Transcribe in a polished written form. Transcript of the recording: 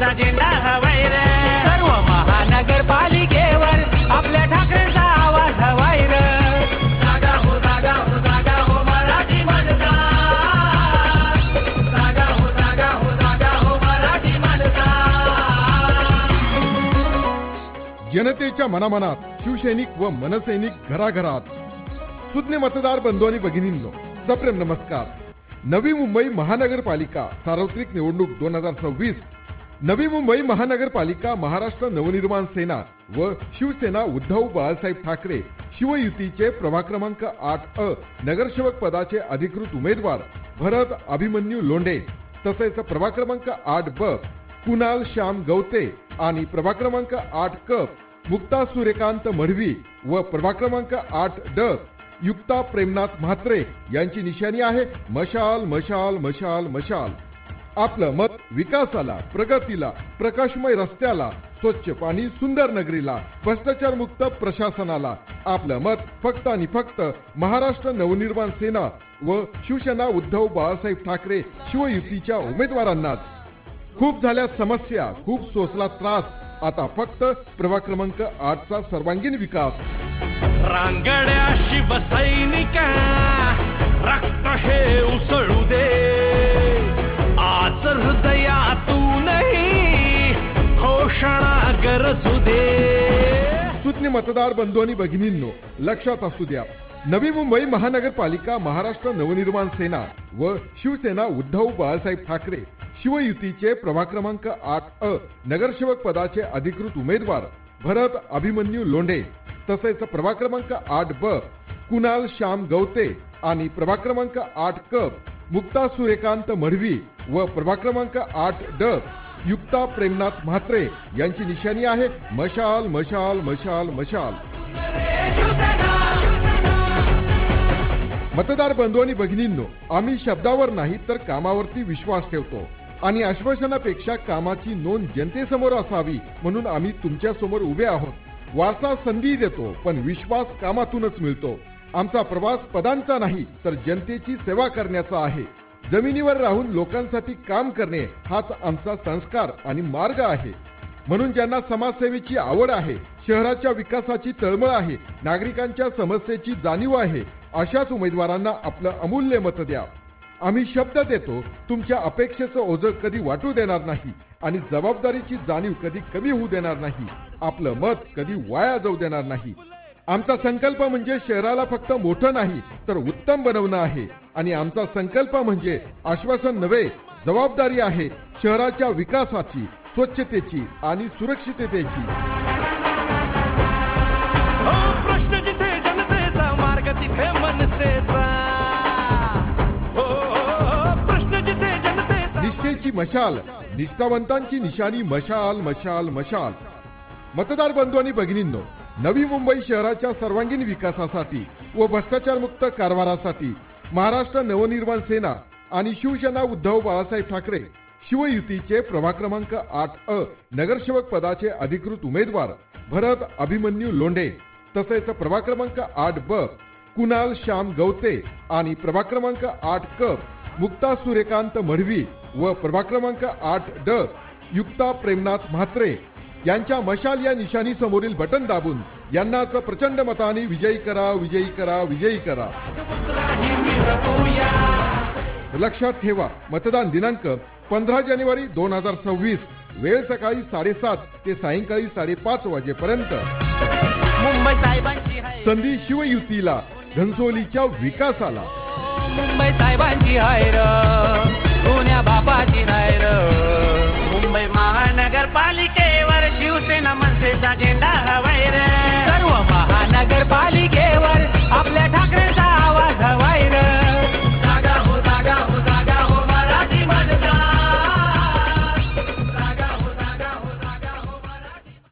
मनसेचा झेंडा हवाय रे. सर्व महानगरपालिकेवर आपल्या ठाकरेंचा आवाज हवाय रे. जागा हो जागा हो जागा हो मराठी माणसा. जागा हो जागा हो जागा हो मराठी माणसा. जनतेच्या मनामनात शिवसैनिक व मनसैनिक घराघरात. सुज्ञ मतदार बंधू आणि भगिनींनो, सप्रेम नमस्कार. नवी मुंबई महानगरपालिका सार्वत्रिक निवडणूक 2026. नवी मुंबई महानगरपालिका महाराष्ट्र नवनिर्माण सेना व शिवसेना उद्धव बाळासाहेब ठाकरे शिवयुतीचे प्रभाग क्रमांक 8 नगरसेवक पदाचे अधिकृत उमेदवार भरत अभिमन्यू लोंढे, तसेच प्रभाग क्रमांक 8 कुणाल श्याम गवते आणि प्रभाग क्रमांक 8 मुक्ता सूर्यकांत मढवी व प्रभाग क्रमांक 8 युक्ता प्रेमनाथ म्हात्रे यांची निशाणी आहे मशाल मशाल मशाल मशाल. आपलं मत विकासाला, प्रगतीला, प्रकाशमय रस्त्याला, स्वच्छ पाणी, सुंदर नगरीला, भ्रष्टाचार मुक्त प्रशासनाला. आपलं मत फक्त आणि फक्त महाराष्ट्र नवनिर्माण सेना व शिवसेना उद्धव बाळासाहेब ठाकरे शिवयुतीच्या उमेदवारांनाच. खूप झाल्या समस्या, खूप सोसला त्रास, आता फक्त प्रभाग क्रमांक 8चा सर्वांगीण विकास. रांगड्या शिवसैनिका रक्त हे उसळू दे. आज हृदयातूनही घोषणा गरजू दे. सुज्ञ मतदार बंधू आणि भगिनींनो, लक्षात असू द्या, नवी मुंबई महानगरपालिका महाराष्ट्र नवनिर्माण सेना व शिवसेना उद्धव बाळासाहेब ठाकरे शिवयुतीचे प्रभाग क्रमांक 8 नगरसेवक पदाचे अधिकृत उमेदवार भरत अभिमन्यू लोंढे, तसेच प्रभाग क्रमांक 8 कुणाल श्याम गवते आणि प्रभाग क्रमांक 8 मुक्ता सूर्यकांत मढवी व प्रभाग क्रमांक 8 युक्ता प्रेमनाथ म्हात्रे यांची निशाणी आहे मशाल मशाल मशाल मशाल. मतदार बंधू आणि भगिनींनो, आम्ही शब्दावर नाही तर कामावरती विश्वास ठेवतो आणि आश्वासनापेक्षा कामाची नोंद जनतेसमोर असावी म्हणून आम्ही तुमच्या समोर उभे आहोत. वारसा संधी देतो पण विश्वास कामातूनच मिळतो. आमचा प्रवास पदांचा नाही तर जनतेची सेवा करण्याचा आहे. जमिनीवर राहून लोकांसाठी काम करणे हाच आमचा संस्कार आणि मार्ग आहे. म्हणून ज्यांना समाजसेवेची आवड आहे, शहराच्या विकासाची तळमळ आहे, नागरिकांच्या समस्येची जाणीव आहे, अशाच उमेदवारांना आपलं अमूल्य मत द्या. आम्ही शब्द देतो, तुमच्या अपेक्षेचं ओझं कधी वाटू देणार नाही आणि जबाबदारीची जाणीव कधी कमी होऊ देणार नाही. आपलं मत कधी वाया जाऊ देणार नाही. आमचा संकल्प म्हणजे शहराला फक्त मोठं नाही तर उत्तम बनवणं आहे आणि आमचा संकल्प म्हणजे आश्वासन नव्हे, जबाबदारी आहे शहराच्या विकासाची, स्वच्छतेची आणि सुरक्षिततेची. प्रश्न जिथे जनतेचा, मार्ग तिथे मनसेचा. प्रश्न जिथे जनतेचा, निष्ठेची मशाल, निष्ठावंतांची निशाणी मशाल मशाल मशाल. मतदार बंधू आणि भगिनींनो, नवी मुंबई शहराच्या सर्वांगीण विकासासाठी व भ्रष्टाचार मुक्त कारभारासाठी महाराष्ट्र नवनिर्माण सेना आणि शिवसेना उद्धव बाळासाहेब ठाकरे शिवयुतीचे प्रभाग क्रमांक 8 नगरसेवक पदाचे अधिकृत उमेदवार भरत अभिमन्यू लोंढे, तसेच प्रभाग क्रमांक 8 कुणाल श्याम गवते आणि प्रभाग क्रमांक 8 मुक्ता सूर्यकांत मढवी व प्रभाग क्रमांक 8 युक्ता प्रेमनाथ म्हात्रे यांच्या मशाल या निशाणी समोरील बटन दाबून यांनाच प्रचंड मताने विजयी करा, विजयी करा, विजयी करा. लक्षात ठेवा, मतदान दिनांक 15 जानेवारी 2026, वेळ सकाळी 7:30 ते सायंकाळी 5:30 वाजेपर्यंत. मुंबई साहेबांची हाय, संधी शिवयुतीला, घनसोलीच्या विकासाला. मुंबई साहेबांची हाय र, पुण्या बापाची नाही र. मुंबई महानगरपालिकेवर शिवसेना मनसेचा झेंडा हवा.